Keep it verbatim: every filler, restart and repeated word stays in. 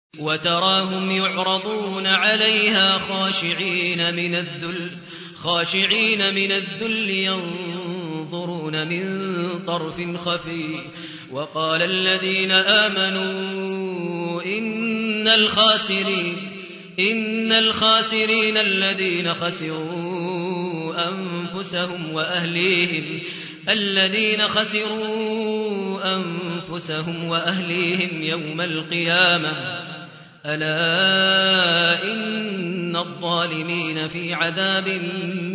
وتراهم يعرضون عليها خاشعين من الذل خاشعين من الذل ينظرون من طرف خفي. وقال الذين آمنوا إن الخاسرين إن الخاسرين الذين خسروا أنفسهم وأهليهم الذين خسروا أنفسهم وأهليهم يوم القيامة ألا إن الظالمين في عذاب